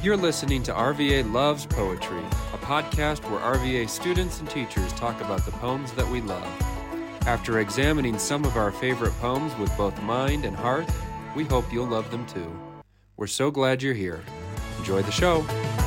You're listening to RVA Loves Poetry, a podcast where RVA students and teachers talk about the poems that we love. After examining some of our favorite poems with both mind and heart, we hope you'll love them too. We're so glad you're here. Enjoy the show.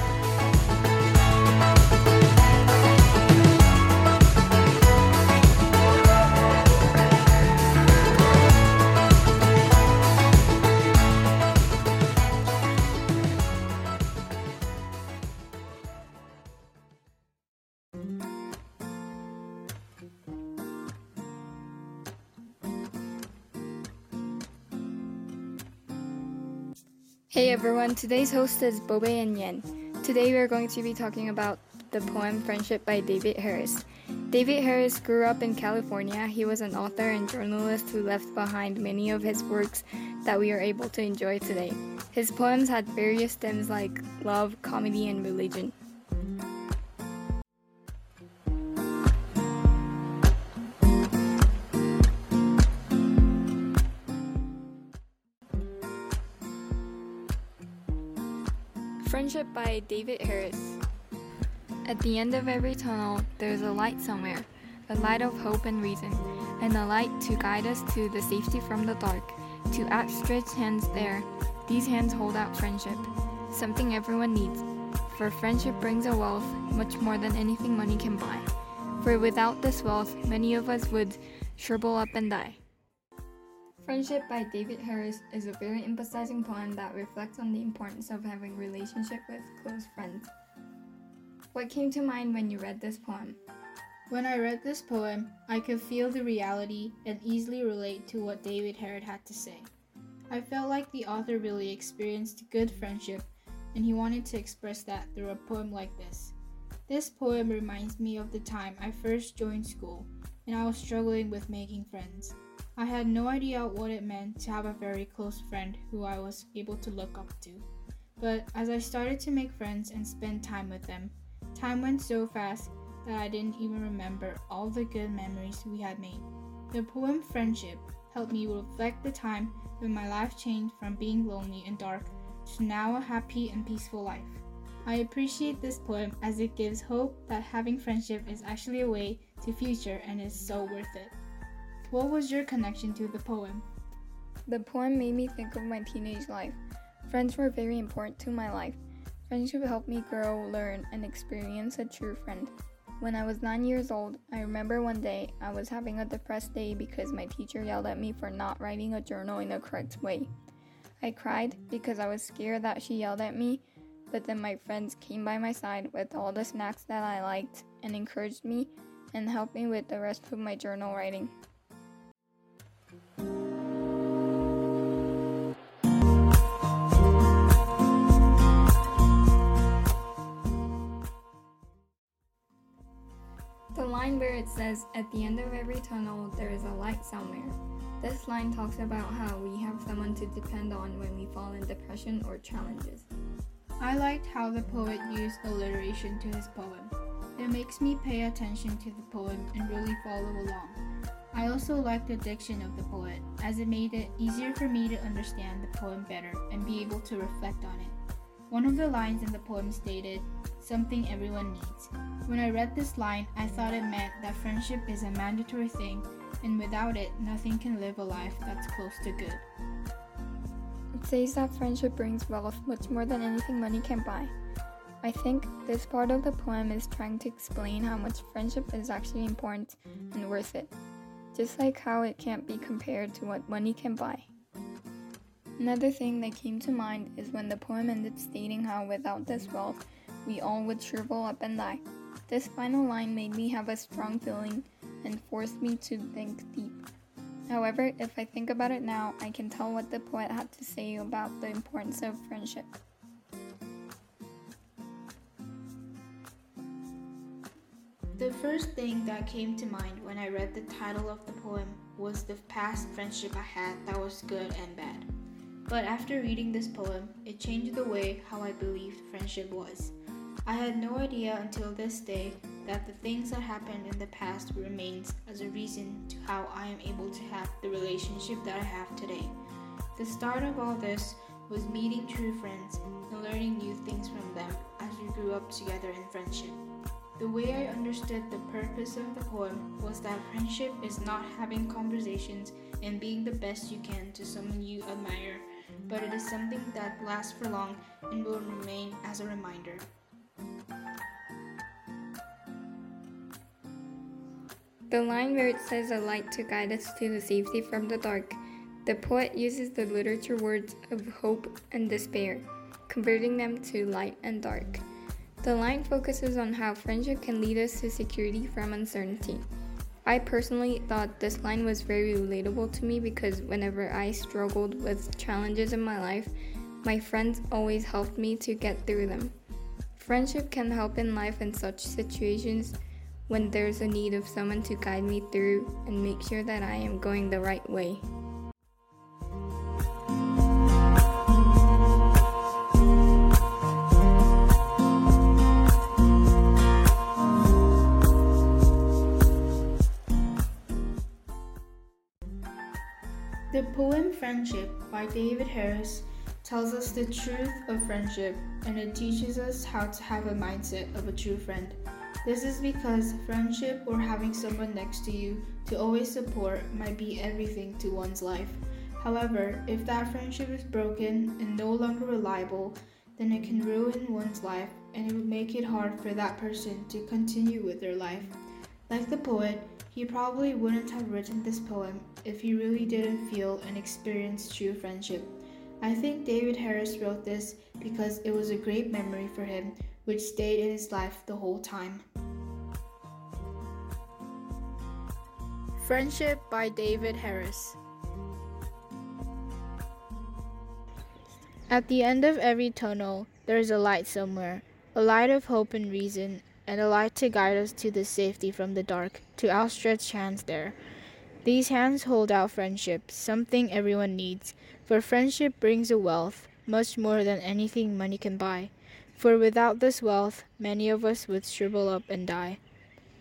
Hey everyone, today's host is Bobe and Yen. Today we are going to be talking about the poem Friendship by David Harris. David Harris grew up in California. He was an author and journalist who left behind many of his works that we are able to enjoy today. His poems had various themes like love, comedy, and religion. Friendship by David Harris. At the end of every tunnel, there's a light somewhere, a light of hope and reason, and a light to guide us to the safety from the dark. To outstretched hands there, these hands hold out friendship, something everyone needs, for friendship brings a wealth much more than anything money can buy. For without this wealth, many of us would shrivel up and die. Friendship by David Harris is a very emphasizing poem that reflects on the importance of having a relationship with close friends. What came to mind when you read this poem? When I read this poem, I could feel the reality and easily relate to what David Harris had to say. I felt like the author really experienced good friendship, and he wanted to express that through a poem like this. This poem reminds me of the time I first joined school, and I was struggling with making friends. I had no idea what it meant to have a very close friend who I was able to look up to. But as I started to make friends and spend time with them, time went so fast that I didn't even remember all the good memories we had made. The poem Friendship helped me reflect the time when my life changed from being lonely and dark to now a happy and peaceful life. I appreciate this poem as it gives hope that having friendship is actually a way to future and is so worth it. What was your connection to the poem? The poem made me think of my teenage life. Friends were very important to my life. Friendship helped me grow, learn, and experience a true friend. When I was 9 years old, I remember one day I was having a depressed day because my teacher yelled at me for not writing a journal in the correct way. I cried because I was scared that she yelled at me, but then my friends came by my side with all the snacks that I liked and encouraged me and helped me with the rest of my journal writing. The line where it says, at the end of every tunnel, there is a light somewhere. This line talks about how we have someone to depend on when we fall in depression or challenges. I liked how the poet used alliteration to his poem. It makes me pay attention to the poem and really follow along. I also liked the diction of the poet, as it made it easier for me to understand the poem better and be able to reflect on it. One of the lines in the poem stated, something everyone needs. When I read this line, I thought it meant that friendship is a mandatory thing, and without it, nothing can live a life that's close to good. It says that friendship brings wealth much more than anything money can buy. I think this part of the poem is trying to explain how much friendship is actually important and worth it, just like how it can't be compared to what money can buy. Another thing that came to mind is when the poem ended stating how without this wealth, we all would shrivel up and die. This final line made me have a strong feeling and forced me to think deep. However, if I think about it now, I can tell what the poet had to say about the importance of friendship. The first thing that came to mind when I read the title of the poem was the past friendship I had that was good and bad. But after reading this poem, it changed the way how I believed friendship was. I had no idea until this day that the things that happened in the past remains as a reason to how I am able to have the relationship that I have today. The start of all this was meeting true friends and learning new things from them as we grew up together in friendship. The way I understood the purpose of the poem was that friendship is not having conversations and being the best you can to someone you admire, but it is something that lasts for long and will remain as a reminder. The line where it says a light to guide us to the safety from the dark, the poet uses the literature words of hope and despair, converting them to light and dark. The line focuses on how friendship can lead us to security from uncertainty. I personally thought this line was very relatable to me because whenever I struggled with challenges in my life, my friends always helped me to get through them. Friendship can help in life in such situations when there's a need of someone to guide me through and make sure that I am going the right way. The poem Friendship by David Harris tells us the truth of friendship, and it teaches us how to have a mindset of a true friend. This is because friendship or having someone next to you to always support might be everything to one's life. However, if that friendship is broken and no longer reliable, then it can ruin one's life and it would make it hard for that person to continue with their life. Like the poet, he probably wouldn't have written this poem if he really didn't feel and experience true friendship. I think David Harris wrote this because it was a great memory for him, which stayed in his life the whole time. Friendship by David Harris. At the end of every tunnel, there is a light somewhere, a light of hope and reason, and a light to guide us to the safety from the dark, to outstretched hands there. These hands hold out friendship, something everyone needs, for friendship brings a wealth, much more than anything money can buy. For without this wealth, many of us would shrivel up and die.